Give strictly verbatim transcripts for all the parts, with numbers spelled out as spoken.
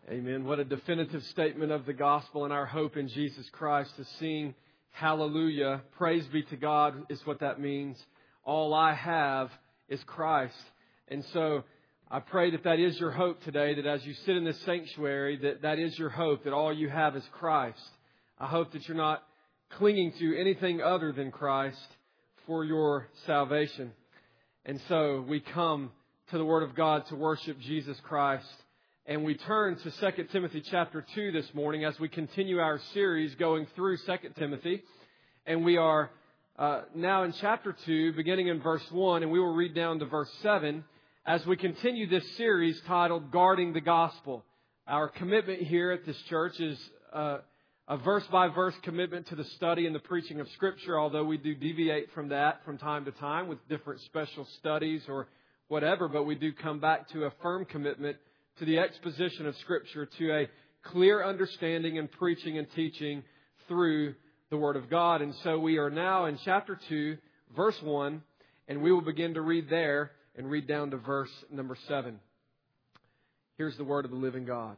Amen. What a definitive statement of the gospel and our hope in Jesus Christ. To sing hallelujah, praise be to God is what that means. All I have is Christ. And so I pray that that is your hope today, that as you sit in this sanctuary, that that is your hope, that all you have is Christ. I hope that you're not clinging to anything other than Christ for your salvation. And so we come to the Word of God to worship Jesus Christ. And we turn to Second Timothy chapter two this morning as we continue our series going through Second Timothy. And we are uh, now in chapter two, beginning in verse one, and we will read down to verse seven as we continue this series titled Guarding the Gospel. Our commitment here at this church is uh, a verse-by-verse commitment to the study and the preaching of Scripture, although we do deviate from that from time to time with different special studies or whatever, but we do come back to a firm commitment to the exposition of Scripture, to a clear understanding and preaching and teaching through the Word of God. And so we are now in chapter two, verse one, and we will begin to read there and read down to verse number seven. Here's the Word of the living God.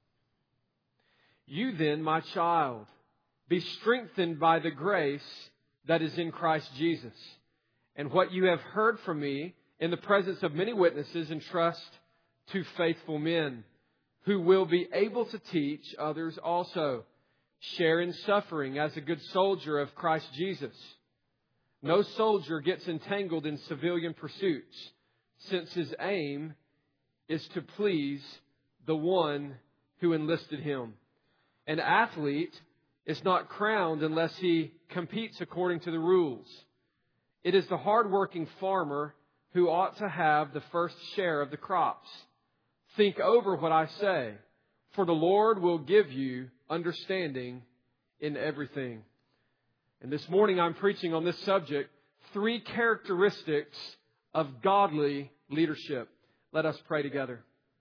You then, my child, be strengthened by the grace that is in Christ Jesus. And what you have heard from me in the presence of many witnesses, entrust to faithful men who will be able to teach others also. Share in suffering as a good soldier of Christ Jesus. No soldier gets entangled in civilian pursuits, since his aim is to please the one who enlisted him. An athlete is not crowned unless he competes according to the rules. It is the hard-working farmer who ought to have the first share of the crops. Think over what I say, for the Lord will give you understanding in everything. And this morning I'm preaching on this subject, three characteristics of godly leadership. Let us pray together.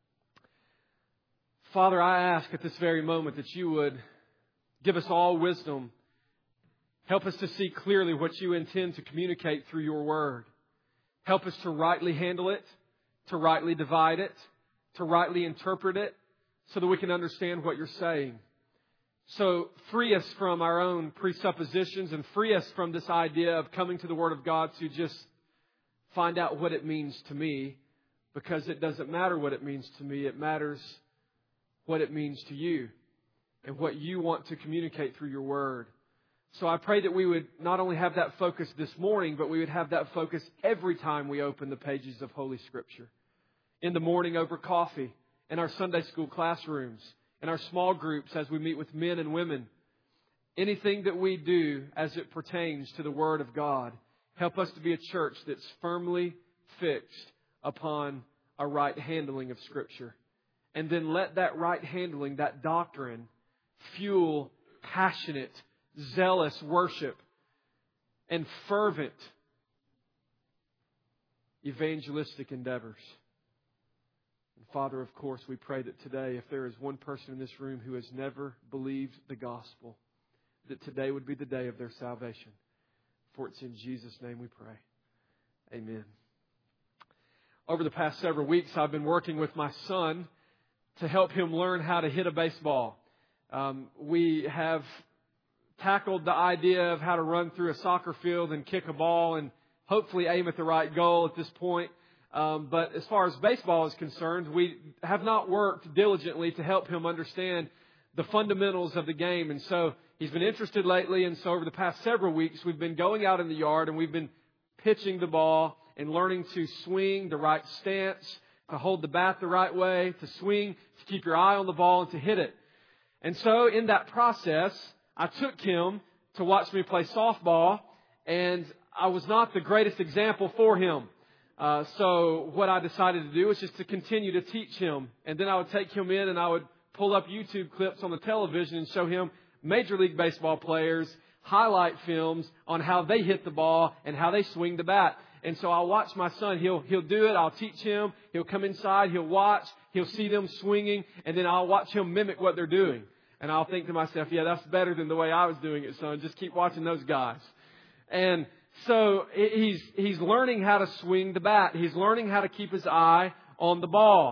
Father, I ask at this very moment that you would give us all wisdom. Help us to see clearly what you intend to communicate through your word. Help us to rightly handle it, to rightly divide it, to rightly interpret it, so that we can understand what you're saying. So free us from our own presuppositions and free us from this idea of coming to the Word of God to just find out what it means to me, because it doesn't matter what it means to me. It matters what it means to you and what you want to communicate through your Word. So I pray that we would not only have that focus this morning, but we would have that focus every time we open the pages of Holy Scripture. In the morning over coffee, in our Sunday school classrooms, in our small groups as we meet with men and women. Anything that we do as it pertains to the Word of God, help us to be a church that's firmly fixed upon a right handling of Scripture. And then let that right handling, that doctrine, fuel passionate, zealous worship and fervent evangelistic endeavors. Father, of course, we pray that today, if there is one person in this room who has never believed the gospel, that today would be the day of their salvation. For it's in Jesus' name we pray. Amen. Over the past several weeks, I've been working with my son to help him learn how to hit a baseball. Um, we have tackled the idea of how to run through a soccer field and kick a ball and hopefully aim at the right goal at this point. Um, but as far as baseball is concerned, we have not worked diligently to help him understand the fundamentals of the game. And so he's been interested lately. And so over the past several weeks, we've been going out in the yard and we've been pitching the ball and learning to swing the right stance, to hold the bat the right way, to swing, to keep your eye on the ball and to hit it. And so in that process, I took him to watch me play softball, and I was not the greatest example for him. Uh, so what I decided to do was just to continue to teach him. And then I would take him in and I would pull up YouTube clips on the television and show him Major League Baseball players, highlight films on how they hit the ball and how they swing the bat. And so I'll watch my son. He'll, he'll do it. I'll teach him. He'll come inside. He'll watch. He'll see them swinging. And then I'll watch him mimic what they're doing. And I'll think to myself, yeah, that's better than the way I was doing it, son. Just keep watching those guys. And so he's he's learning how to swing the bat. He's learning how to keep his eye on the ball.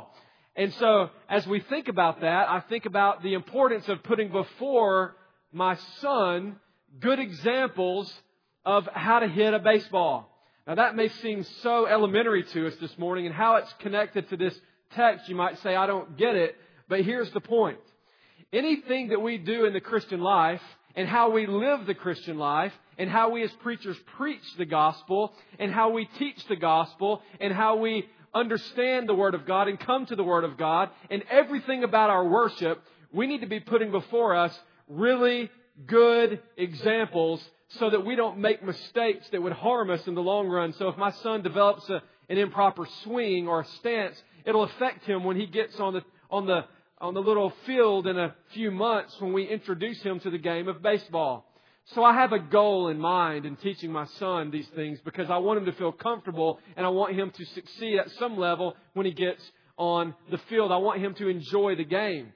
And so as we think about that, I think about the importance of putting before my son good examples of how to hit a baseball. Now that may seem so elementary to us this morning, and how it's connected to this text, you might say, I don't get it. But here's the point. Anything that we do in the Christian life, and how we live the Christian life, and how we as preachers preach the gospel, and how we teach the gospel, and how we understand the Word of God and come to the Word of God, and everything about our worship, we need to be putting before us really good examples so that we don't make mistakes that would harm us in the long run. So if my son develops a, an improper swing or a stance, it'll affect him when he gets on the on the on the little field in a few months when we introduce him to the game of baseball. So I have a goal in mind in teaching my son these things because I want him to feel comfortable and I want him to succeed at some level when he gets on the field. I want him to enjoy the game.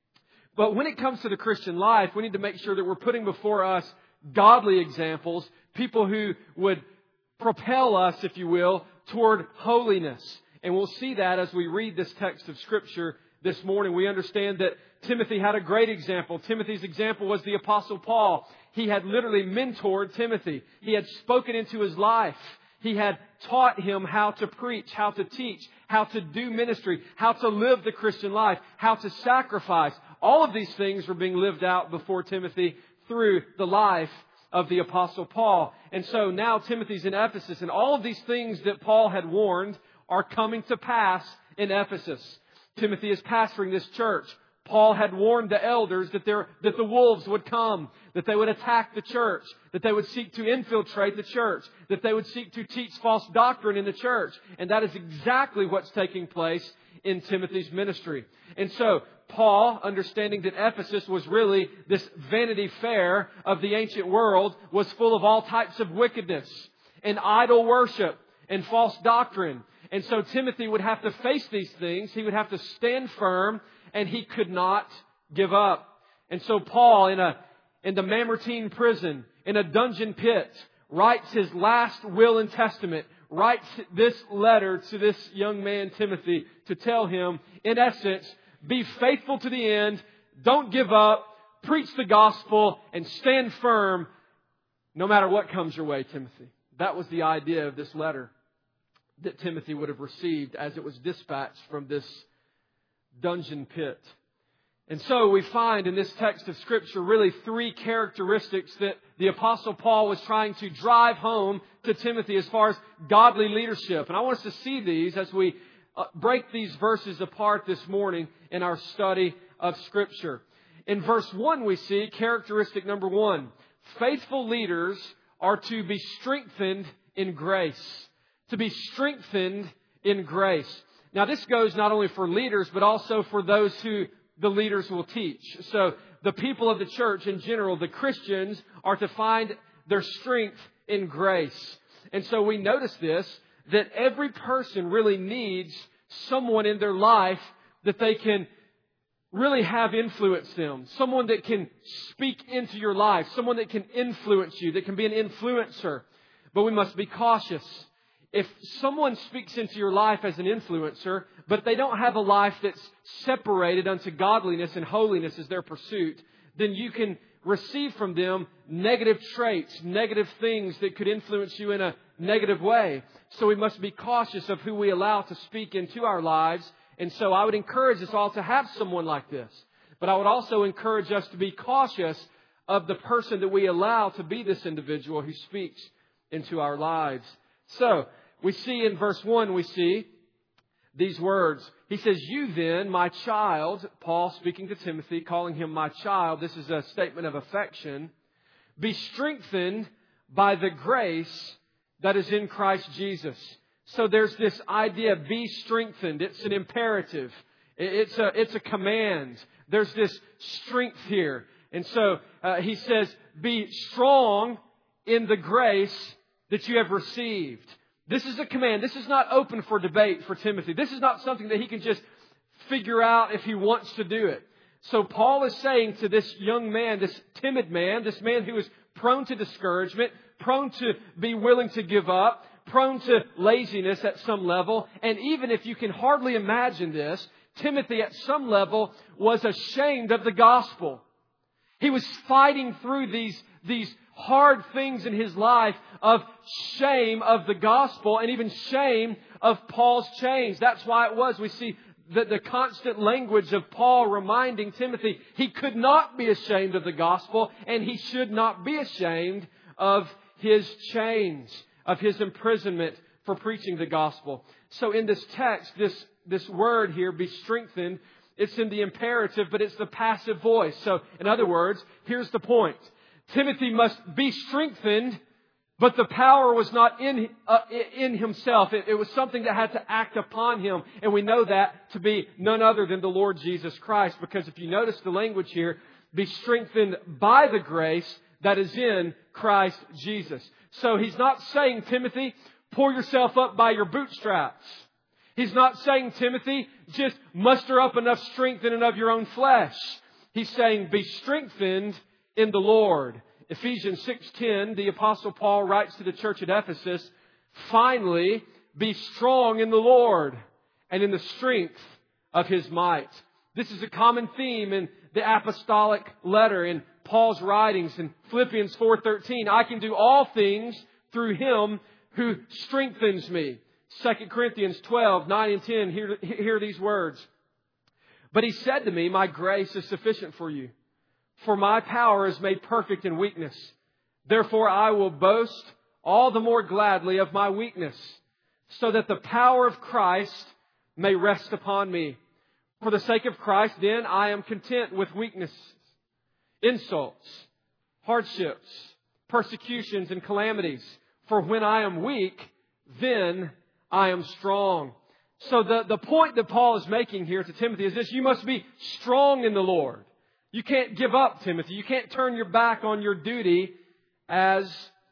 But when it comes to the Christian life, we need to make sure that we're putting before us godly examples, people who would propel us, if you will, toward holiness. And we'll see that as we read this text of Scripture this morning. We understand that Timothy had a great example. Timothy's example was the Apostle Paul. He had literally mentored Timothy. He had spoken into his life. He had taught him how to preach, how to teach, how to do ministry, how to live the Christian life, how to sacrifice. All of these things were being lived out before Timothy through the life of the Apostle Paul. And so now Timothy's in Ephesus, and all of these things that Paul had warned are coming to pass in Ephesus. Timothy is pastoring this church. Paul had warned the elders that there, that the wolves would come, that they would attack the church, that they would seek to infiltrate the church, that they would seek to teach false doctrine in the church. And that is exactly what's taking place in Timothy's ministry. And so Paul, understanding that Ephesus was really this Vanity Fair of the ancient world, was full of all types of wickedness and idol worship and false doctrine. And so Timothy would have to face these things. He would have to stand firm, and he could not give up. And so Paul, in a in the Mamertine prison, in a dungeon pit, writes his last will and testament, writes this letter to this young man, Timothy, to tell him, in essence, be faithful to the end, don't give up, preach the gospel, and stand firm no matter what comes your way, Timothy. That was the idea of this letter that Timothy would have received as it was dispatched from this dungeon pit. And so we find in this text of Scripture really three characteristics that the Apostle Paul was trying to drive home to Timothy as far as godly leadership. And I want us to see these as we break these verses apart this morning in our study of Scripture. In verse one we see characteristic number one. Faithful leaders are to be strengthened in grace. To be strengthened in grace. Now this goes not only for leaders, but also for those who the leaders will teach. So the people of the church in general, the Christians, are to find their strength in grace. And so we notice this, that every person really needs someone in their life that they can really have influence them. Someone that can speak into your life. Someone that can influence you, that can be an influencer. But we must be cautious. If someone speaks into your life as an influencer, but they don't have a life that's separated unto godliness and holiness as their pursuit, then you can receive from them negative traits, negative things that could influence you in a negative way. So we must be cautious of who we allow to speak into our lives. And so I would encourage us all to have someone like this. But I would also encourage us to be cautious of the person that we allow to be this individual who speaks into our lives. So we see in verse one, we see these words. He says, you then, my child, Paul speaking to Timothy, calling him my child. This is a statement of affection. Be strengthened by the grace that is in Christ Jesus. So there's this idea, be strengthened. It's an imperative. It's a, it's a command. There's this strength here. And so uh, he says, be strong in the grace that you have received. This is a command. This is not open for debate for Timothy. This is not something that he can just figure out if he wants to do it. So Paul is saying to this young man, this timid man, this man who is prone to discouragement, prone to be willing to give up, prone to laziness at some level, and even if you can hardly imagine this, Timothy at some level was ashamed of the gospel. He was fighting through these, these hard things in his life of shame of the gospel and even shame of Paul's chains. That's why it was we see the, the constant language of Paul reminding Timothy he could not be ashamed of the gospel and he should not be ashamed of his chains, of his imprisonment for preaching the gospel. So in this text, this, this word here, be strengthened, it's in the imperative, but it's the passive voice. So in other words, here's the point. Timothy must be strengthened, but the power was not in uh, in himself. It, it was something that had to act upon him. And we know that to be none other than the Lord Jesus Christ. Because if you notice the language here, be strengthened by the grace that is in Christ Jesus. So he's not saying, Timothy, pull yourself up by your bootstraps. He's not saying, Timothy, just muster up enough strength in and of your own flesh. He's saying, be strengthened in the Lord. Ephesians six ten, the Apostle Paul writes to the church at Ephesus, finally, be strong in the Lord and in the strength of His might. This is a common theme in the apostolic letter, in Paul's writings. In Philippians four thirteen, I can do all things through Him who strengthens me. Second Corinthians twelve nine and ten, hear, hear these words. But He said to me, my grace is sufficient for you, for my power is made perfect in weakness. Therefore I will boast all the more gladly of my weakness, so that the power of Christ may rest upon me. For the sake of Christ, then, I am content with weaknesses, insults, hardships, persecutions, and calamities. For when I am weak, then I am strong. So the, the point that Paul is making here to Timothy is this: you must be strong in the Lord. You can't give up, Timothy. You can't turn your back on your duty as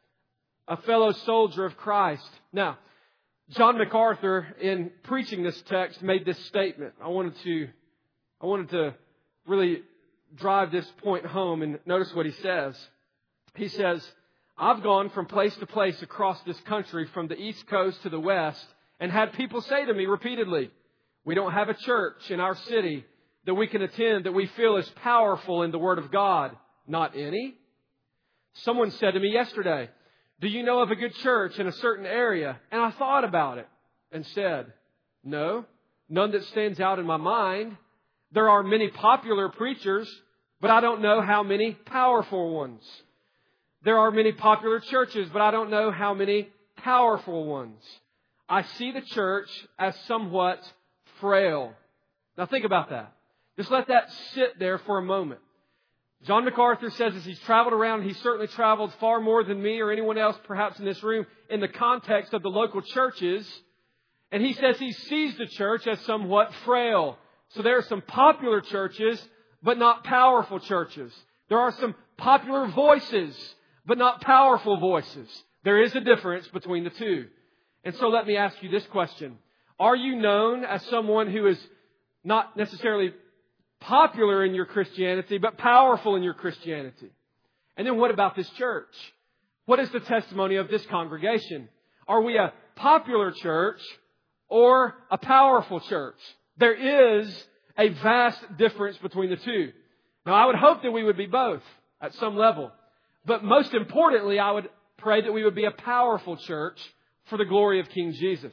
a fellow soldier of Christ. Now, John MacArthur, in preaching this text, made this statement. I wanted to, I wanted to really drive this point home, and notice what he says. He says, I've gone from place to place across this country, from the East Coast to the West, and had people say to me repeatedly, we don't have a church in our city that we can attend that we feel is powerful in the Word of God. Not any. Someone said to me yesterday, do you know of a good church in a certain area? And I thought about it and said, no, none that stands out in my mind. There are many popular preachers, but I don't know how many powerful ones. There are many popular churches, but I don't know how many powerful ones. I see the church as somewhat frail. Now think about that. Just let that sit there for a moment. John MacArthur says as he's traveled around, he's certainly traveled far more than me or anyone else perhaps in this room in the context of the local churches. And he says he sees the church as somewhat frail. So there are some popular churches, but not powerful churches. There are some popular voices, but not powerful voices. There is a difference between the two. And so let me ask you this question. Are you known as someone who is not necessarily popular in your Christianity, but powerful in your Christianity? And then what about this church? What is the testimony of this congregation? Are we a popular church or a powerful church? There is a vast difference between the two. Now, I would hope that we would be both at some level. But most importantly, I would pray that we would be a powerful church for the glory of King Jesus.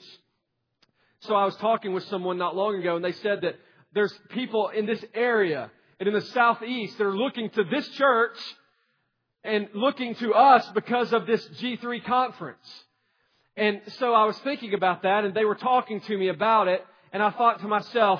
So I was talking with someone not long ago, and they said that there's people in this area and in the Southeast that are looking to this church and looking to us because of this G three conference. And so I was thinking about that, and they were talking to me about it, and I thought to myself,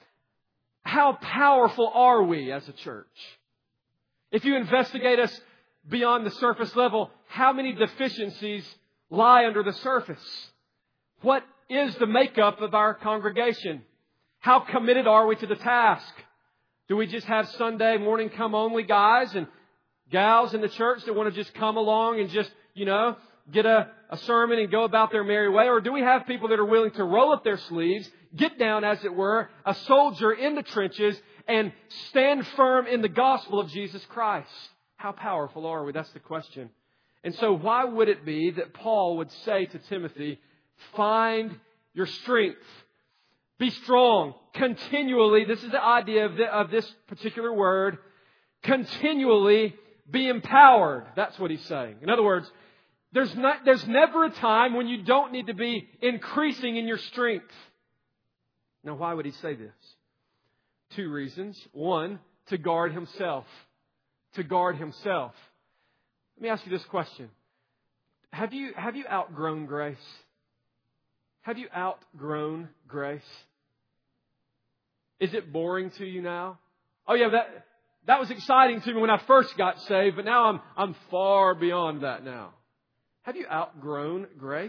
how powerful are we as a church? If you investigate us beyond the surface level, how many deficiencies lie under the surface? What is the makeup of our congregation? How committed are we to the task? Do we just have Sunday morning come only guys and gals in the church that want to just come along and just, you know, get a, a sermon and go about their merry way? Or do we have people that are willing to roll up their sleeves, get down, as it were, a soldier in the trenches, and stand firm in the gospel of Jesus Christ? How powerful are we? That's the question. And so why would it be that Paul would say to Timothy, find your strength? Be strong continually. This is the idea of, the, of this particular word. Continually be empowered. That's what he's saying. In other words, there's not, there's never a time when you don't need to be increasing in your strength. Now, why would he say this? Two reasons. One, to guard himself. To guard himself. Let me ask you this question. Have you, have you outgrown grace? Have you outgrown grace? Is it boring to you now? Oh yeah, that, that was exciting to me when I first got saved, but now I'm, I'm far beyond that now. Have you outgrown grace?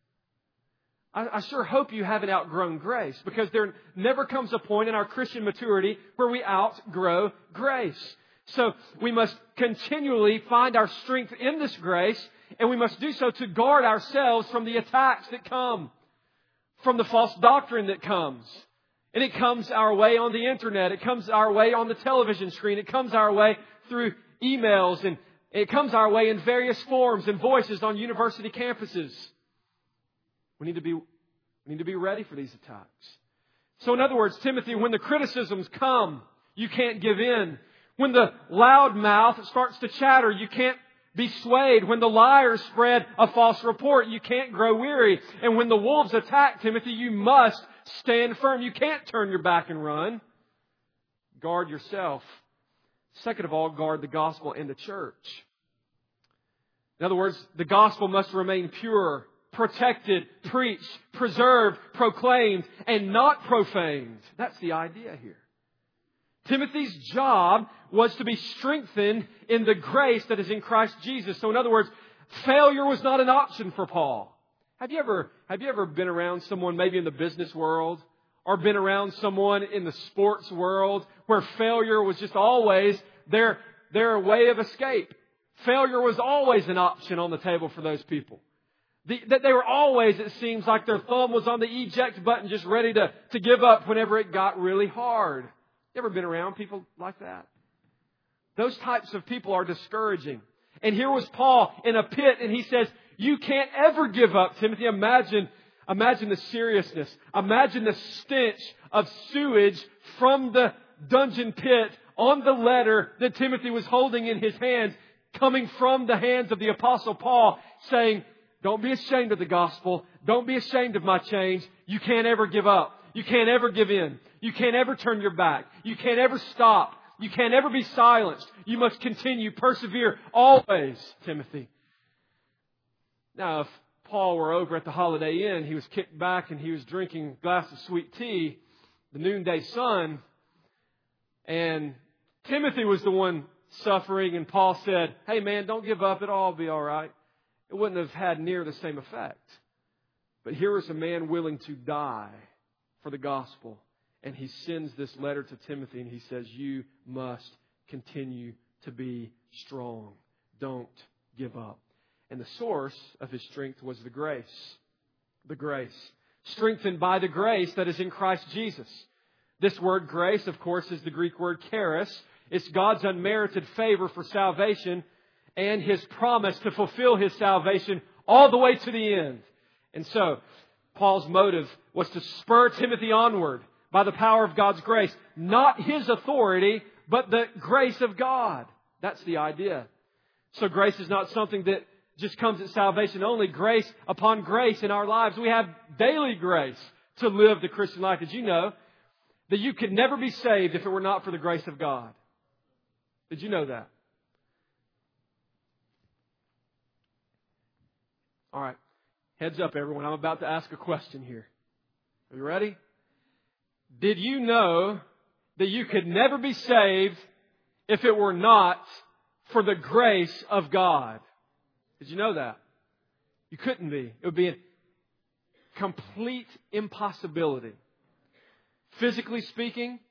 I, I sure hope you haven't outgrown grace, because there never comes a point in our Christian maturity where we outgrow grace. So we must continually find our strength in this grace, and we must do so to guard ourselves from the attacks that come, from the false doctrine that comes. And it comes our way on the internet. It comes our way on the television screen. It comes our way through emails, and it comes our way in various forms and voices on university campuses. We need to be, we need to be ready for these attacks. So in other words, Timothy, when the criticisms come, you can't give in. When the loud mouth starts to chatter, you can't be swayed. When the liars spread a false report, you can't grow weary. And when the wolves attack, Timothy, you must stand firm. You can't turn your back and run. Guard yourself. Second of all, guard the gospel and the church. In other words, the gospel must remain pure, protected, preached, preserved, proclaimed, and not profaned. That's the idea here. Timothy's job was to be strengthened in the grace that is in Christ Jesus. So in other words, failure was not an option for Paul. Have you ever, have you ever been around someone maybe in the business world, or been around someone in the sports world where failure was just always their, their way of escape? Failure was always an option on the table for those people. The, that they were always, it seems like their thumb was on the eject button, just ready to, to give up whenever it got really hard. You ever been around people like that? Those types of people are discouraging. And here was Paul in a pit, and he says, you can't ever give up, Timothy. Imagine, imagine the seriousness. Imagine the stench of sewage from the dungeon pit on the letter that Timothy was holding in his hands, coming from the hands of the Apostle Paul, saying, don't be ashamed of the gospel. Don't be ashamed of my change. You can't ever give up. You can't ever give in. You can't ever turn your back. You can't ever stop. You can't ever be silenced. You must continue, persevere always, Timothy. Now, if Paul were over at the Holiday Inn, he was kicked back and he was drinking a glass of sweet tea, the noonday sun, and Timothy was the one suffering, and Paul said, hey man, don't give up. It'll all be all right. It wouldn't have had near the same effect. But here is a man willing to die for the gospel. And he sends this letter to Timothy, and he says, you must continue to be strong. Don't give up. And the source of his strength was the grace. The grace. Strengthened by the grace that is in Christ Jesus. This word grace, of course, is the Greek word charis. It's God's unmerited favor for salvation and His promise to fulfill His salvation all the way to the end. And so, Paul's motive was to spur Timothy onward by the power of God's grace. Not his authority, but the grace of God. That's the idea. So grace is not something that just comes at salvation only. Grace upon grace in our lives. We have daily grace to live the Christian life. Did you know that you could never be saved if it were not for the grace of God? Did you know that? All right. Heads up, everyone. I'm about to ask a question here. Are you ready? Did you know that you could never be saved if it were not for the grace of God? Did you know that? You couldn't be. It would be a complete impossibility. Physically speaking,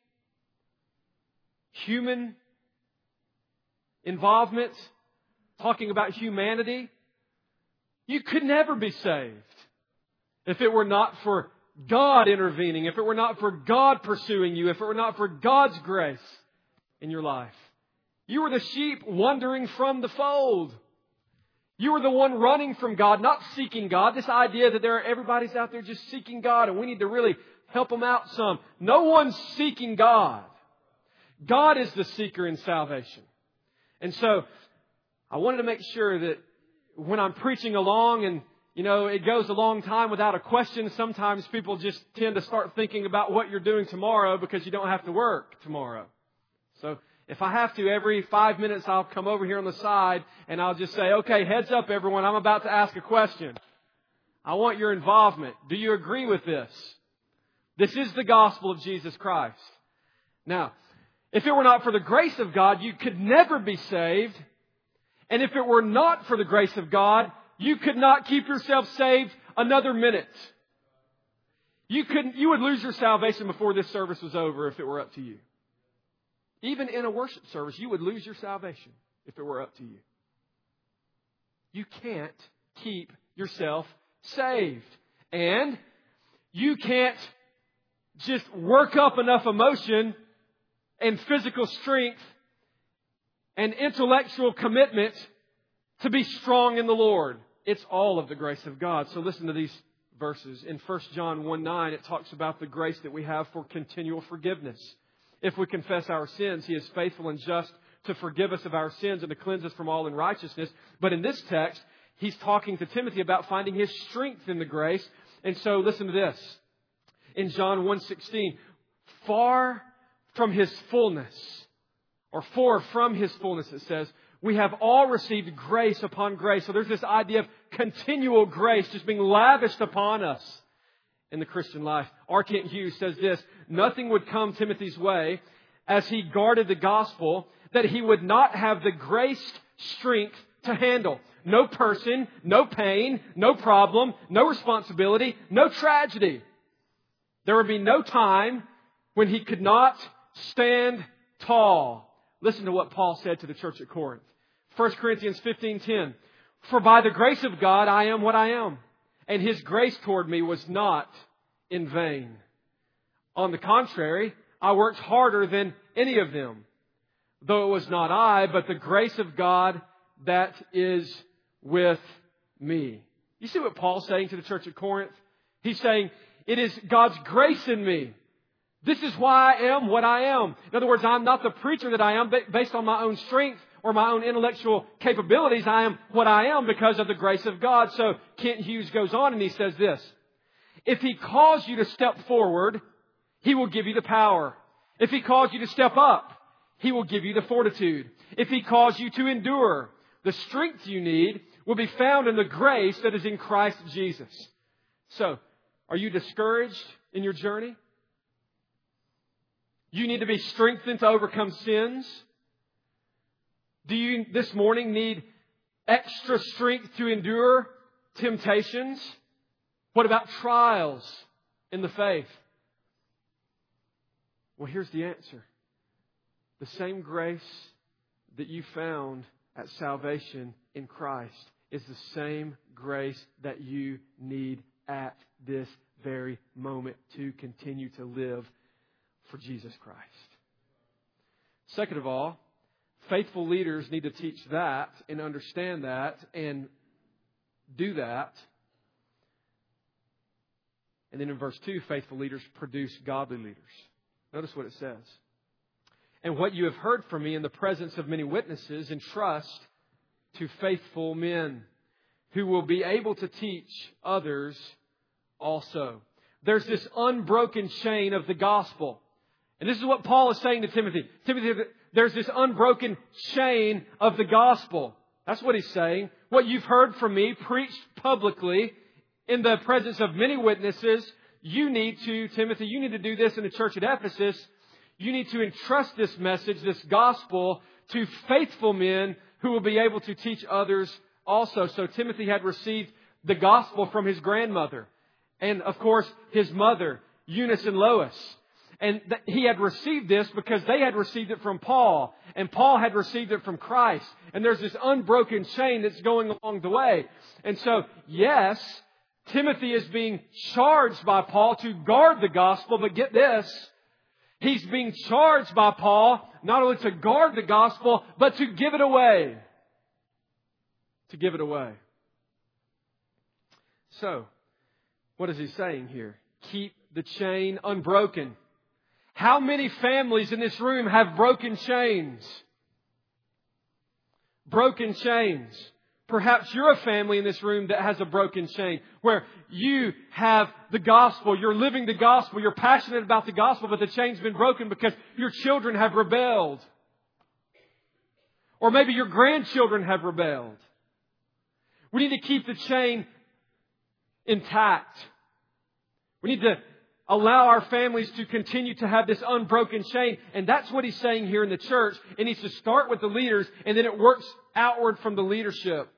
human involvement, talking about humanity, you could never be saved if it were not for God intervening, if it were not for God pursuing you, if it were not for God's grace in your life. You were the sheep wandering from the fold. You were the one running from God, not seeking God. This idea that there are everybody's out there just seeking God and we need to really help them out some. No one's seeking God. God is the seeker in salvation. And so I wanted to make sure that when I'm preaching along and, you know, it goes a long time without a question, sometimes people just tend to start thinking about what you're doing tomorrow because you don't have to work tomorrow. So if I have to, every five minutes I'll come over here on the side and I'll just say, okay, heads up everyone, I'm about to ask a question. I want your involvement. Do you agree with this? This is the gospel of Jesus Christ. Now, if it were not for the grace of God, you could never be saved. And if it were not for the grace of God, you could not keep yourself saved another minute. You couldn't, you would lose your salvation before this service was over if it were up to you. Even in a worship service, you would lose your salvation if it were up to you. You can't keep yourself saved. And you can't just work up enough emotion and physical strength and intellectual commitment to be strong in the Lord. It's all of the grace of God. So listen to these verses. In First John one nine, it talks about the grace that we have for continual forgiveness. If we confess our sins, He is faithful and just to forgive us of our sins and to cleanse us from all unrighteousness. But in this text, he's talking to Timothy about finding his strength in the grace. And so listen to this. In John one sixteen, far from His fullness, or for from His fullness, it says, we have all received grace upon grace. So there's this idea of continual grace just being lavished upon us in the Christian life. R. Kent Hughes says this, nothing would come Timothy's way as he guarded the gospel that he would not have the graced strength to handle. No person, no pain, no problem, no responsibility, no tragedy. There would be no time when he could not stand tall. Listen to what Paul said to the church at Corinth. First Corinthians fifteen ten. For by the grace of God I am what I am, and His grace toward me was not in vain. On the contrary, I worked harder than any of them, though it was not I, but the grace of God that is with me. You see what Paul's saying to the church at Corinth? He's saying, it is God's grace in me. This is why I am what I am. In other words, I'm not the preacher that I am based on my own strength or my own intellectual capabilities. I am what I am because of the grace of God. So Kent Hughes goes on and he says this. If He calls you to step forward, He will give you the power. If He calls you to step up, He will give you the fortitude. If He calls you to endure, the strength you need will be found in the grace that is in Christ Jesus. So, are you discouraged in your journey? You need to be strengthened to overcome sins. Do you this morning need extra strength to endure temptations? What about trials in the faith? Well, here's the answer. The same grace that you found at salvation in Christ is the same grace that you need at this very moment to continue to live for Jesus Christ. Second of all, faithful leaders need to teach that and understand that and do that. And then in verse two, faithful leaders produce godly leaders. Notice what it says. And what you have heard from me in the presence of many witnesses, entrust to faithful men who will be able to teach others also. There's this unbroken chain of the gospel. And this is what Paul is saying to Timothy. Timothy, there's this unbroken chain of the gospel. That's what he's saying. What you've heard from me, preached publicly in the presence of many witnesses, you need to, Timothy, you need to do this in the church at Ephesus. You need to entrust this message, this gospel, to faithful men who will be able to teach others also. So Timothy had received the gospel from his grandmother. And, of course, his mother, Eunice and Lois. And th- he had received this because they had received it from Paul. And Paul had received it from Christ. And there's this unbroken chain that's going along the way. And so, yes, Timothy is being charged by Paul to guard the gospel. But get this, he's being charged by Paul not only to guard the gospel, but to give it away. to give it away. So, what is he saying here? Keep the chain unbroken. How many families in this room have broken chains? Broken chains. Perhaps you're a family in this room that has a broken chain, where you have the gospel, you're living the gospel, you're passionate about the gospel, but the chain's been broken because your children have rebelled. Or maybe your grandchildren have rebelled. We need to keep the chain intact. We need to allow our families to continue to have this unbroken chain. And that's what he's saying here in the church. It needs to start with the leaders, and then it works outward from the leadership.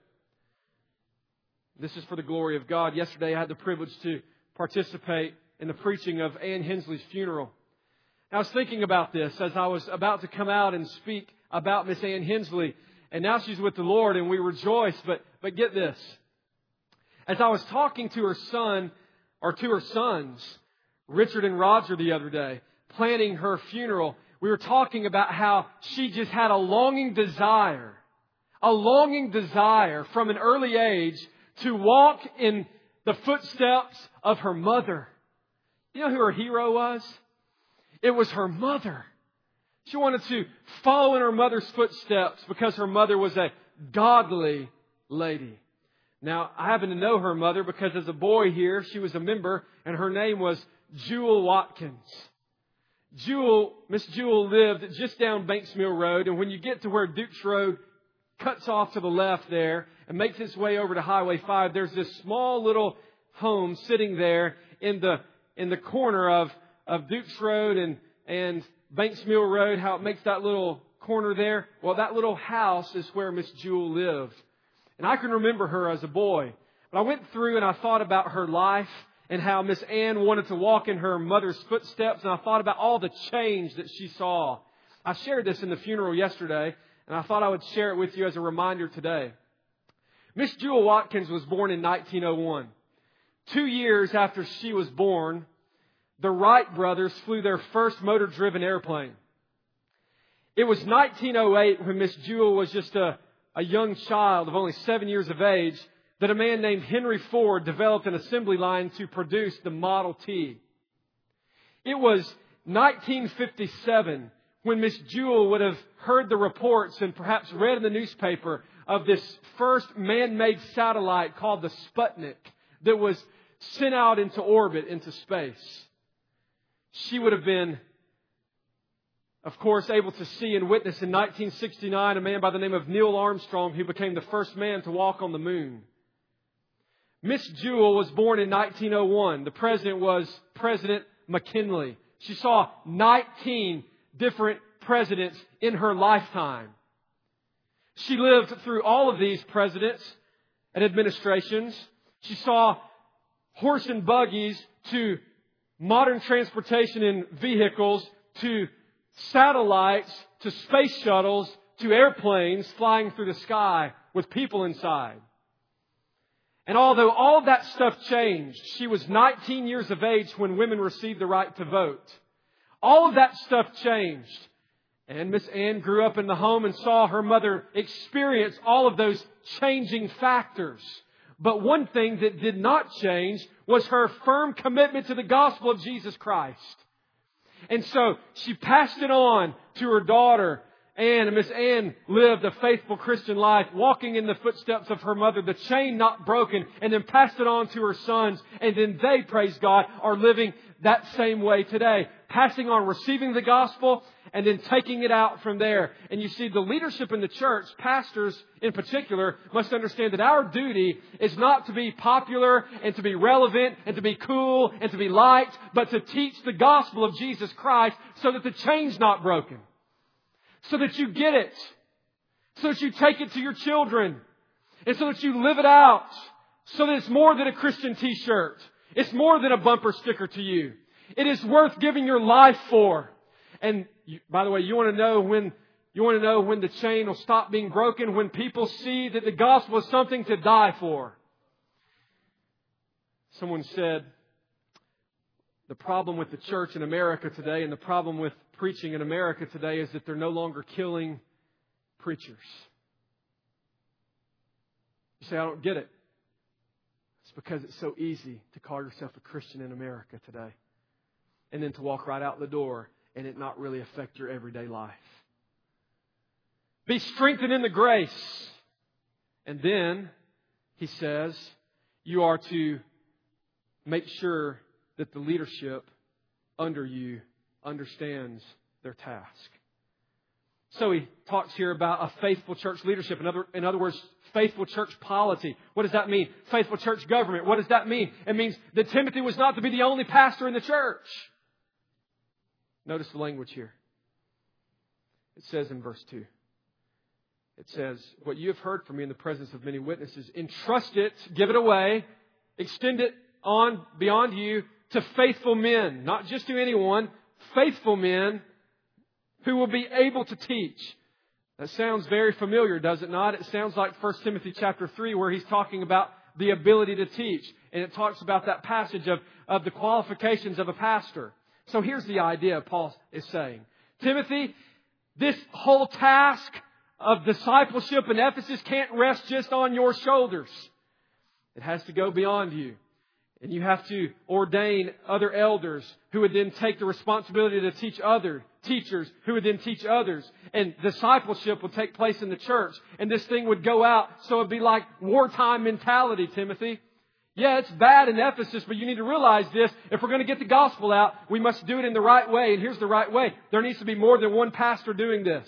This is for the glory of God. Yesterday I had the privilege to participate in the preaching of Ann Hensley's funeral. I was thinking about this as I was about to come out and speak about Miss Ann Hensley. And now she's with the Lord and we rejoice. But, but get this. As I was talking to her son, or to her sons, Richard and Roger, the other day, planning her funeral, we were talking about how she just had a longing desire, a longing desire from an early age to walk in the footsteps of her mother. You know who her hero was? It was her mother. She wanted to follow in her mother's footsteps because her mother was a godly lady. Now, I happen to know her mother because as a boy here, she was a member and her name was Jewel Watkins. Jewel, Miss Jewel lived just down Banks Mill Road, and when you get to where Dukes Road cuts off to the left there and makes its way over to Highway five, there's this small little home sitting there in the in the corner of, of Dukes Road and, and Banks Mill Road, how it makes that little corner there. Well, that little house is where Miss Jewel lived. And I can remember her as a boy. But I went through and I thought about her life and how Miss Ann wanted to walk in her mother's footsteps. And I thought about all the change that she saw. I shared this in the funeral yesterday, and I thought I would share it with you as a reminder today. Miss Jewel Watkins was born in nineteen oh one. Two years after she was born, the Wright brothers flew their first motor-driven airplane. It was nineteen oh eight when Miss Jewel was just a, a young child of only seven years of age that a man named Henry Ford developed an assembly line to produce the Model T. It was nineteen fifty-seven when Miss Jewel would have heard the reports and perhaps read in the newspaper of this first man-made satellite called the Sputnik that was sent out into orbit, into space. She would have been, of course, able to see and witness in nineteen sixty-nine a man by the name of Neil Armstrong who became the first man to walk on the moon. Miss Jewel was born in nineteen oh one. The president was President McKinley. She saw nineteen different presidents in her lifetime. She lived through all of these presidents and administrations. She saw horse and buggies to modern transportation in vehicles to satellites to space shuttles to airplanes flying through the sky with people inside. And although all that stuff changed, she was nineteen years of age when women received the right to vote. All of that stuff changed. And Miss Ann grew up in the home and saw her mother experience all of those changing factors. But one thing that did not change was her firm commitment to the gospel of Jesus Christ. And so she passed it on to her daughter, Ann. And Miss Ann lived a faithful Christian life, walking in the footsteps of her mother, the chain not broken, and then passed it on to her sons. And then they, praise God, are living that same way today, passing on, receiving the gospel, and then taking it out from there. And you see, the leadership in the church, pastors in particular, must understand that our duty is not to be popular and to be relevant and to be cool and to be liked, but to teach the gospel of Jesus Christ so that the chain's not broken. So that you get it. So that you take it to your children. And so that you live it out. So that it's more than a Christian t-shirt. It's more than a bumper sticker to you. It is worth giving your life for. And you, by the way, you want to know when you want to know when the chain will stop being broken? When people see that the gospel is something to die for. Someone said, the problem with the church in America today and the problem with preaching in America today is that they're no longer killing preachers. You say, I don't get it. It's because it's so easy to call yourself a Christian in America today. And then to walk right out the door and it not really affect your everyday life. Be strengthened in the grace. And then, he says, you are to make sure that the leadership under you understands their task. So he talks here about a faithful church leadership. In other, in other words, faithful church polity. What does that mean? Faithful church government. What does that mean? It means that Timothy was not to be the only pastor in the church. Notice the language here. It says in verse two. It says, what you have heard from me in the presence of many witnesses, entrust it, give it away, extend it on beyond you to faithful men. Not just to anyone, faithful men who will be able to teach. That sounds very familiar, does it not? It sounds like First Timothy chapter three, where he's talking about the ability to teach. And it talks about that passage of, of the qualifications of a pastor. So here's the idea Paul is saying. Timothy, this whole task of discipleship in Ephesus can't rest just on your shoulders. It has to go beyond you. And you have to ordain other elders who would then take the responsibility to teach other teachers who would then teach others. And discipleship would take place in the church. And this thing would go out. So it would be like wartime mentality, Timothy. Yeah, it's bad in Ephesus, but you need to realize this. If we're going to get the gospel out, we must do it in the right way. And here's the right way. There needs to be more than one pastor doing this.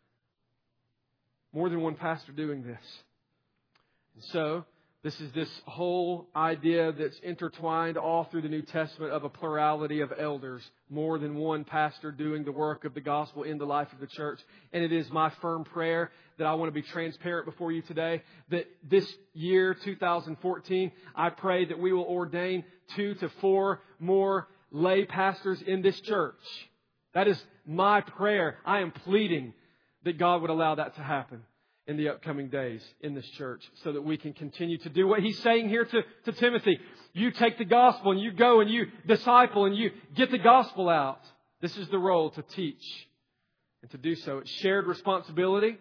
More than one pastor doing this. And so, this is this whole idea that's intertwined all through the New Testament of a plurality of elders. More than one pastor doing the work of the gospel in the life of the church. And it is my firm prayer that I want to be transparent before you today, that this year, two thousand fourteen, I pray that we will ordain two to four more lay pastors in this church. That is my prayer. I am pleading that God would allow that to happen in the upcoming days in this church so that we can continue to do what He's saying here to, to Timothy. You take the gospel and you go and you disciple and you get the gospel out. This is the role, to teach and to do so. It's shared responsibility.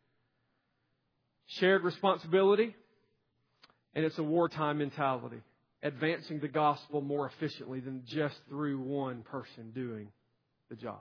Shared responsibility. And it's a wartime mentality. Advancing the gospel more efficiently than just through one person doing the job.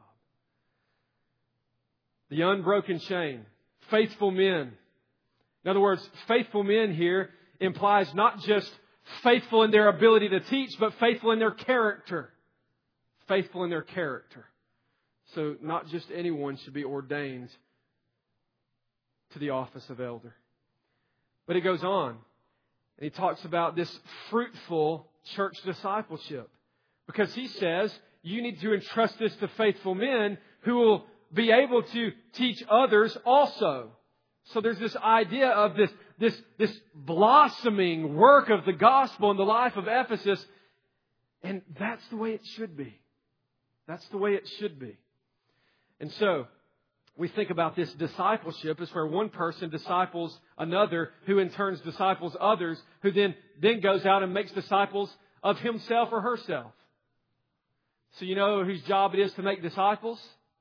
The unbroken chain. Faithful men. In other words, faithful men here implies not just faithful in their ability to teach, but faithful in their character. Faithful in their character. So not just anyone should be ordained to the office of elder. But he goes on. And he talks about this fruitful church discipleship. Because he says, you need to entrust this to faithful men who will be able to teach others also. So there's this idea of this, this, this blossoming work of the gospel in the life of Ephesus. And that's the way it should be. That's the way it should be. And so we think about this discipleship as where one person disciples another, who in turn disciples others, who then, then goes out and makes disciples of himself or herself. So you know whose job it is to make disciples?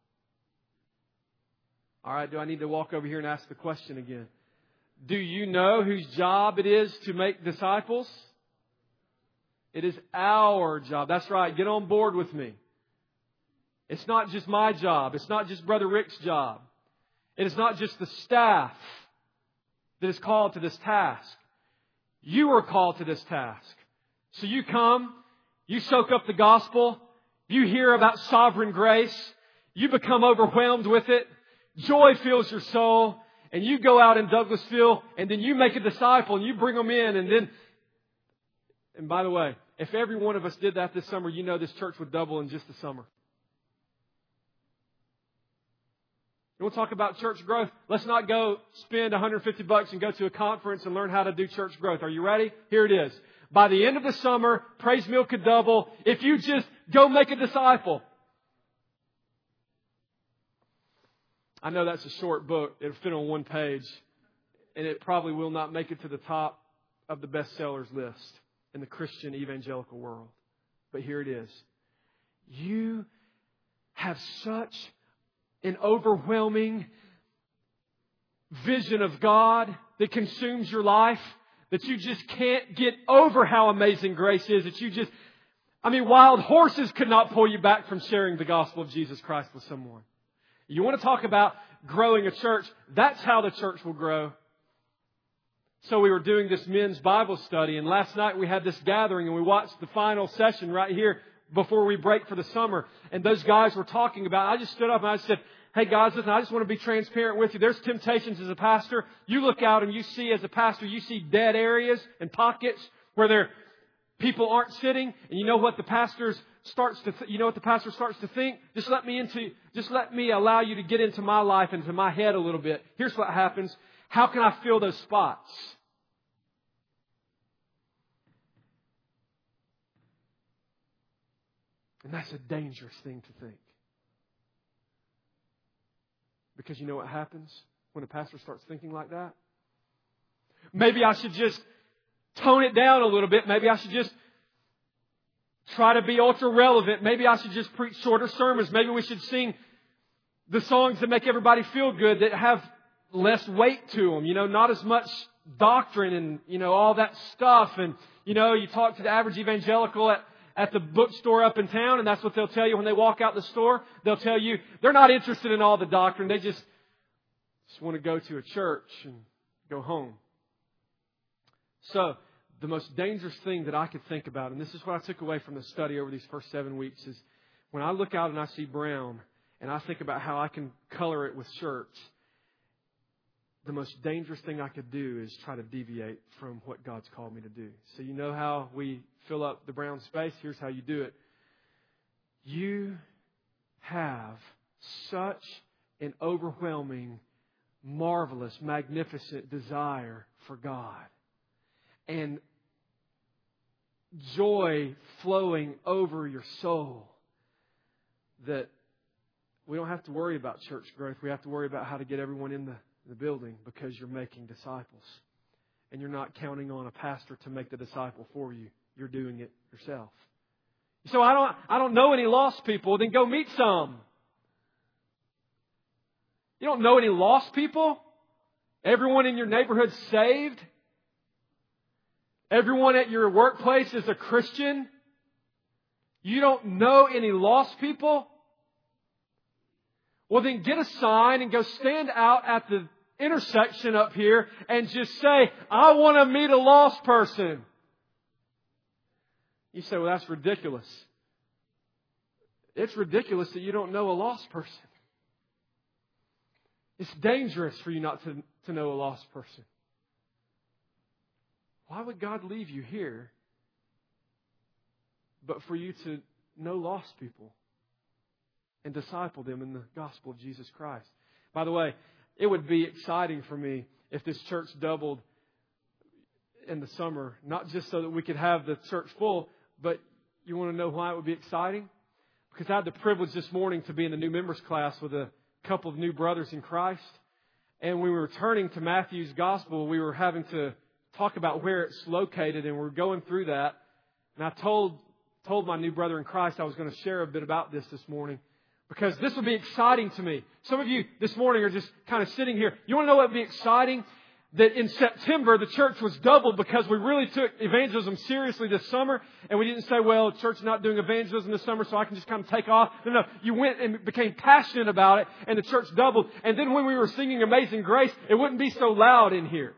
All right, do I need to walk over here and ask the question again? Do you know whose job it is to make disciples? It is our job. That's right. Get on board with me. It's not just my job. It's not just Brother Rick's job. It is not just the staff that is called to this task. You are called to this task. So you come, you soak up the gospel, you hear about sovereign grace, you become overwhelmed with it, joy fills your soul, and you go out in Douglasville, and then you make a disciple, and you bring them in, and then, and by the way, if every one of us did that this summer, you know this church would double in just the summer. You want to talk about church growth? Let's not go spend one hundred fifty bucks and go to a conference and learn how to do church growth. Are you ready? Here it is. By the end of the summer, Praise Meal could double if you just go make a disciple. I know that's a short book. It'll fit on one page. And it probably will not make it to the top of the bestsellers list in the Christian evangelical world. But here it is. You have such an overwhelming vision of God that consumes your life, that you just can't get over how amazing grace is, that you just, I mean, wild horses could not pull you back from sharing the gospel of Jesus Christ with someone. You want to talk about growing a church? That's how the church will grow. So we were doing this men's Bible study, and last night we had this gathering, and we watched the final session right here before we break for the summer. And those guys were talking about, I just stood up and I said, hey guys, listen, I just want to be transparent with you. There's temptations as a pastor. You look out and you see as a pastor, you see dead areas and pockets where there people aren't sitting. And you know what the pastor starts to, th- you know what the pastor starts to think? Just let me into, just let me allow you to get into my life, into my head a little bit. Here's what happens. How can I fill those spots? And that's a dangerous thing to think. Because you know what happens when a pastor starts thinking like that? Maybe I should just tone it down a little bit. Maybe I should just try to be ultra relevant. Maybe I should just preach shorter sermons. Maybe we should sing the songs that make everybody feel good, that have less weight to them. You know, not as much doctrine and, you know, all that stuff. And, you know, you talk to the average evangelical at at the bookstore up in town, and that's what they'll tell you when they walk out the store. They'll tell you they're not interested in all the doctrine. They just, just want to go to a church and go home. So, the most dangerous thing that I could think about, and this is what I took away from the study over these first seven weeks, is when I look out and I see brown, and I think about how I can color it with shirts, the most dangerous thing I could do is try to deviate from what God's called me to do. So you know how we fill up the brown space? Here's how you do it. You have such an overwhelming, marvelous, magnificent desire for God. And joy flowing over your soul that we don't have to worry about church growth. We have to worry about how to get everyone in the the building, because you're making disciples. And you're not counting on a pastor to make the disciple for you. You're doing it yourself. So I don't I don't know any lost people. Then go meet some. You don't know any lost people? Everyone in your neighborhood's saved? Everyone at your workplace is a Christian? You don't know any lost people? Well, then get a sign and go stand out at the intersection up here and just say, I want to meet a lost person. You say, well, that's ridiculous. It's ridiculous that you don't know a lost person. It's dangerous for you not to, to know a lost person. Why would God leave you here but for you to know lost people and disciple them in the gospel of Jesus Christ? By the way, it would be exciting for me if this church doubled in the summer, not just so that we could have the church full, but you want to know why it would be exciting? Because I had the privilege this morning to be in the new members class with a couple of new brothers in Christ. And when we were turning to Matthew's gospel, we were having to talk about where it's located, and we we're going through that. And I told told my new brother in Christ I was going to share a bit about this this morning, because this would be exciting to me. Some of you this morning are just kind of sitting here. You want to know what would be exciting? That in September, the church was doubled because we really took evangelism seriously this summer. And we didn't say, well, church is not doing evangelism this summer, so I can just kind of take off. No, no. You went and became passionate about it, and the church doubled. And then when we were singing Amazing Grace, it wouldn't be so loud in here.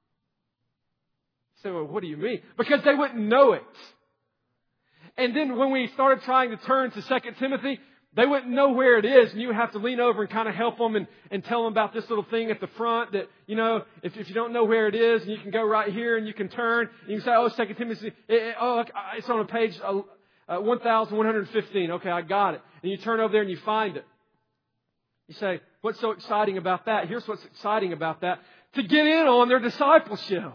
So, well, what do you mean? Because they wouldn't know it. And then when we started trying to turn to Second Timothy, they wouldn't know where it is, and you would have to lean over and kind of help them and, and tell them about this little thing at the front that, you know, if, if you don't know where it is, and you can go right here and you can turn, and you can say, oh, Second Timothy, it, it, oh, it's on a page uh, uh, one thousand one hundred fifteen. Okay, I got it. And you turn over there and you find it. You say, what's so exciting about that? Here's what's exciting about that. To get in on their discipleship.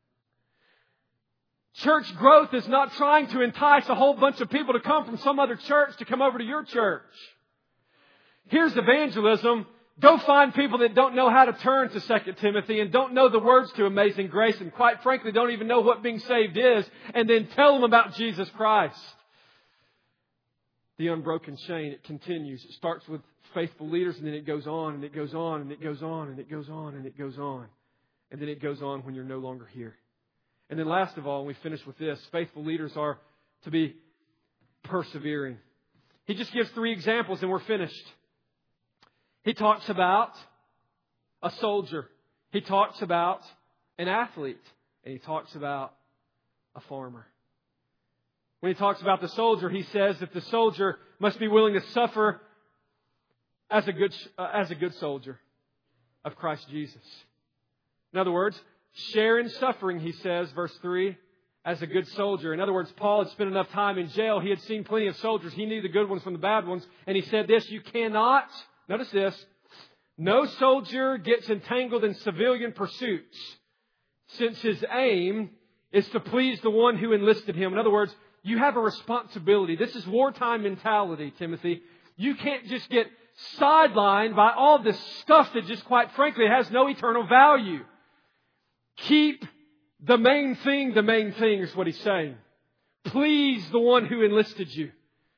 Church growth is not trying to entice a whole bunch of people to come from some other church to come over to your church. Here's evangelism. Go find people that don't know how to turn to Second Timothy and don't know the words to Amazing Grace and quite frankly don't even know what being saved is, and then tell them about Jesus Christ. the unbroken chain. It continues. It starts with faithful leaders, and then it goes on, and it goes on, and it goes on, and it goes on, and it goes on. And then it goes on when you're no longer here. And then last of all, and we finish with this, faithful leaders are to be persevering. He just gives three examples and we're finished. He talks about a soldier. He talks about an athlete. And he talks about a farmer. When he talks about the soldier, he says that the soldier must be willing to suffer as a good, uh, as a good soldier of Christ Jesus. In other words, share in suffering, he says, verse three, as a good soldier. In other words, Paul had spent enough time in jail. He had seen plenty of soldiers. He knew the good ones from the bad ones. And he said this, you cannot, notice this, no soldier gets entangled in civilian pursuits, since his aim is to please the one who enlisted him. In other words, you have a responsibility. This is wartime mentality, Timothy. You can't just get sidelined by all this stuff that just, quite frankly, has no eternal value. Keep the main thing the main thing is what he's saying. Please the one who enlisted you.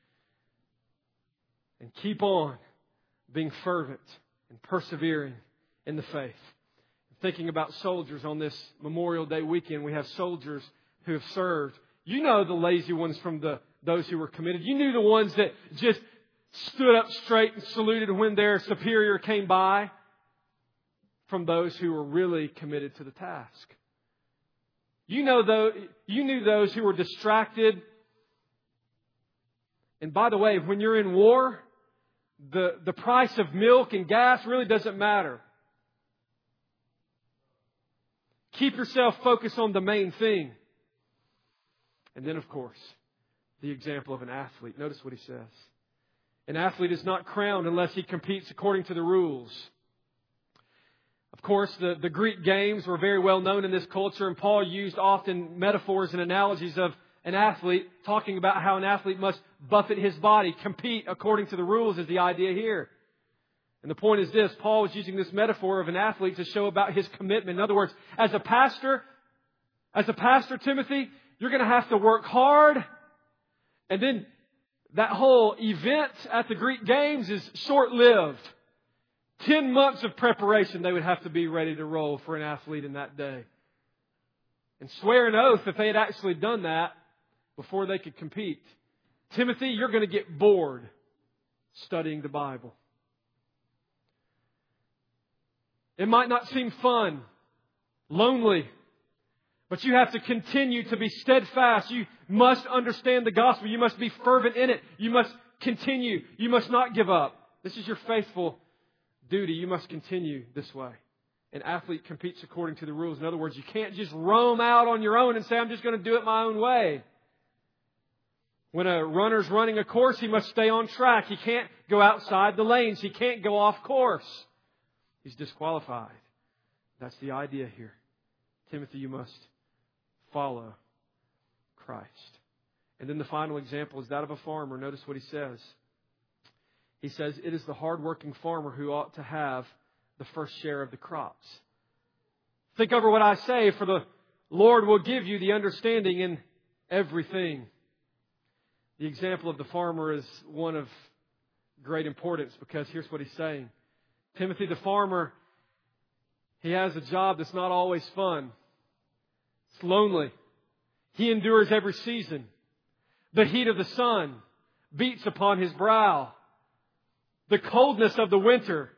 And keep on being fervent and persevering in the faith. Thinking about soldiers on this Memorial Day weekend, we have soldiers who have served. You know the lazy ones from the those who were committed. You knew the ones that just stood up straight and saluted when their superior came by, from those who were really committed to the task. You know, though, you knew those who were distracted. And by the way, when you're in war, the, the price of milk and gas really doesn't matter. Keep yourself focused on the main thing. And then, of course, the example of an athlete. Notice what he says. An athlete is not crowned unless he competes according to the rules. Of course, the, the Greek games were very well known in this culture, and Paul used often metaphors and analogies of an athlete, talking about how an athlete must buffet his body, compete according to the rules is the idea here. And the point is this, Paul was using this metaphor of an athlete to show about his commitment. In other words, as a pastor, as a pastor, Timothy, you're going to have to work hard, and then that whole event at the Greek games is short-lived. Ten months of preparation they would have to be ready to roll for an athlete in that day. And swear an oath that they had actually done that before they could compete. Timothy, you're going to get bored studying the Bible. It might not seem fun, lonely, but you have to continue to be steadfast. You must understand the gospel. You must be fervent in it. You must continue. You must not give up. This is your faithful duty. You must continue this way. An athlete competes according to the rules. In other words, you can't just roam out on your own and say, I'm just going to do it my own way. When a runner's running a course, he must stay on track. He can't go outside the lanes. He can't go off course. He's disqualified. That's the idea here. Timothy, you must follow Christ. And then the final example is that of a farmer. Notice what he says. He says, it is the hardworking farmer who ought to have the first share of the crops. Think over what I say, for the Lord will give you the understanding in everything. The example of the farmer is one of great importance, because here's what he's saying. Timothy, the farmer, he has a job that's not always fun. It's lonely. He endures every season. The heat of the sun beats upon his brow. The coldness of the winter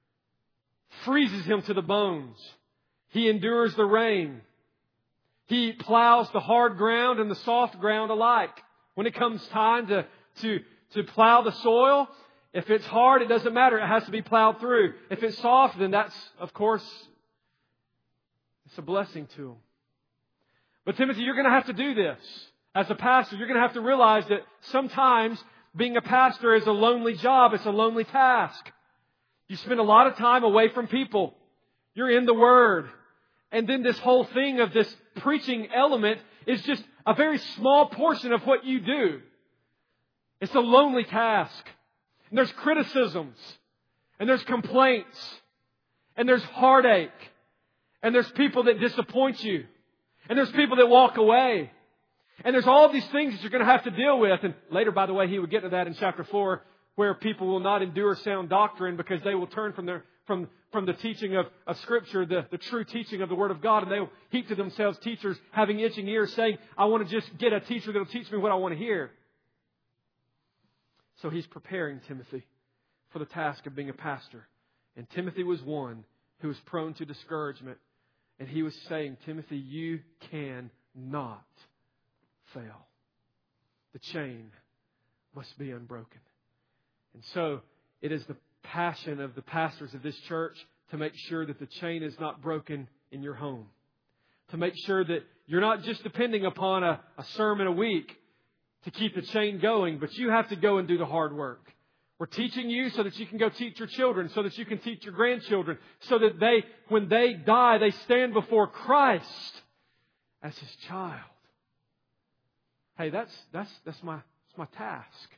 freezes him to the bones. He endures the rain. He plows the hard ground and the soft ground alike. When it comes time to, to, to plow the soil, if it's hard, it doesn't matter. It has to be plowed through. If it's soft, then that's, of course, it's a blessing to him. But Timothy, you're going to have to do this. As a pastor, you're going to have to realize that sometimes being a pastor is a lonely job. It's a lonely task. You spend a lot of time away from people. You're in the Word. And then this whole thing of this preaching element is just a very small portion of what you do. It's a lonely task. And there's criticisms. And there's complaints. And there's heartache. And there's people that disappoint you. And there's people that walk away. And there's all these things that you're going to have to deal with. And later, by the way, he would get to that in chapter four, where people will not endure sound doctrine because they will turn from their from from the teaching of, of Scripture, the, the true teaching of the Word of God, and they will heap to themselves teachers having itching ears saying, I want to just get a teacher that will teach me what I want to hear. So he's preparing Timothy for the task of being a pastor. And Timothy was one who was prone to discouragement. And he was saying, Timothy, you cannot fail. The chain must be unbroken. And so it is the passion of the pastors of this church to make sure that the chain is not broken in your home. To make sure that you're not just depending upon a, a sermon a week to keep the chain going, but you have to go and do the hard work. We're teaching you so that you can go teach your children, so that you can teach your grandchildren, so that they, when they die, they stand before Christ as His child. Hey, that's that's that's my that's my task.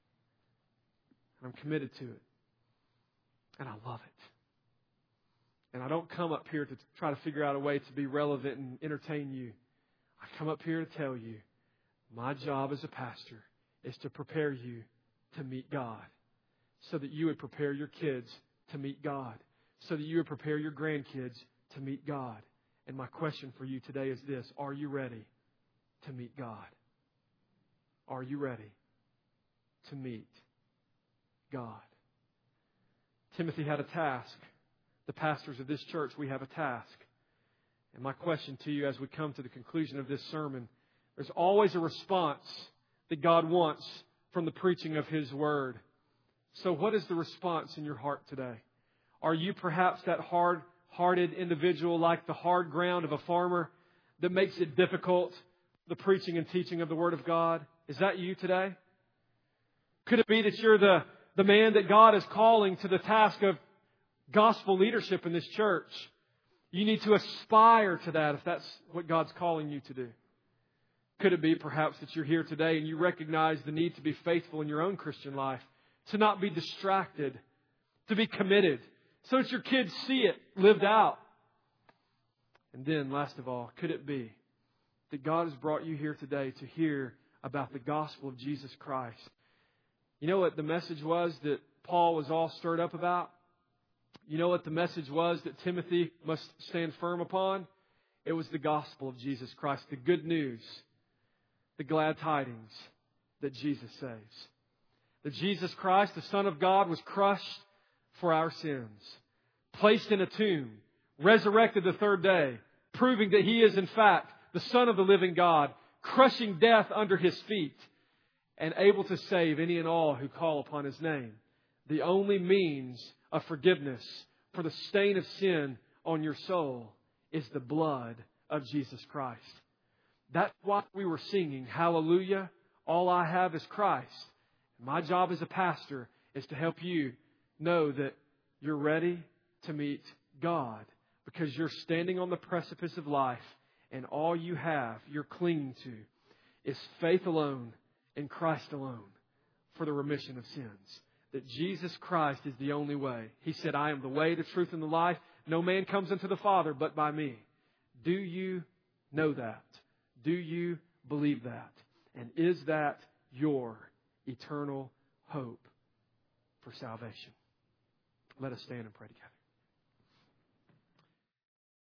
And I'm committed to it. And I love it. And I don't come up here to try to figure out a way to be relevant and entertain you. I come up here to tell you, my job as a pastor is to prepare you to meet God, so that you would prepare your kids to meet God, so that you would prepare your grandkids to meet God. And my question for you today is this: are you ready to meet God? Are you ready to meet God? Timothy had a task. The pastors of this church, we have a task. And my question to you as we come to the conclusion of this sermon, there's always a response that God wants from the preaching of His Word. So what is the response in your heart today? Are you perhaps that hard-hearted individual like the hard ground of a farmer that makes it difficult, the preaching and teaching of the Word of God? Is that you today? Could it be that you're the, the man that God is calling to the task of gospel leadership in this church? You need to aspire to that if that's what God's calling you to do. Could it be perhaps that you're here today and you recognize the need to be faithful in your own Christian life, to not be distracted, to be committed, so that your kids see it lived out? And then, last of all, could it be that God has brought you here today to hear about the gospel of Jesus Christ? You know what the message was that Paul was all stirred up about? You know what the message was that Timothy must stand firm upon? It was the gospel of Jesus Christ, the good news, the glad tidings that Jesus saves. That Jesus Christ, the Son of God, was crushed for our sins, placed in a tomb, resurrected the third day, proving that He is in fact the Son of the living God, crushing death under His feet, and able to save any and all who call upon His name. The only means of forgiveness for the stain of sin on your soul is the blood of Jesus Christ. That's why we were singing, Hallelujah, all I have is Christ. My job as a pastor is to help you know that you're ready to meet God, because you're standing on the precipice of life, and all you have, you're clinging to, is faith alone in Christ alone for the remission of sins. That Jesus Christ is the only way. He said, I am the way, the truth, and the life. No man comes unto the Father but by me. Do you know that? Do you believe that? And is that your eternal hope for salvation? Let us stand and pray together.